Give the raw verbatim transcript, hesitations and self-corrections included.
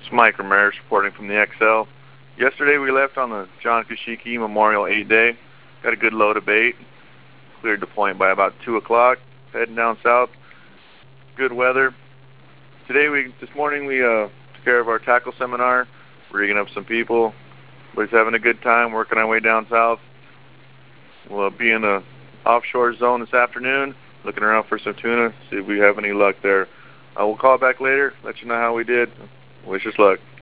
It's Mike Ramirez reporting from the X L. Yesterday we left on the John Kashiki Memorial eight Day. Got a good load of bait. Cleared the point by about two o'clock. Heading down south. Good weather. Today we, this morning we uh, took care of our tackle seminar, rigging up some people. Everybody's having a good time working our way down south. We'll uh, be in the offshore zone this afternoon, looking around for some tuna, see if we have any luck there. Uh, we'll call back later, let you know how we did. Wish us luck.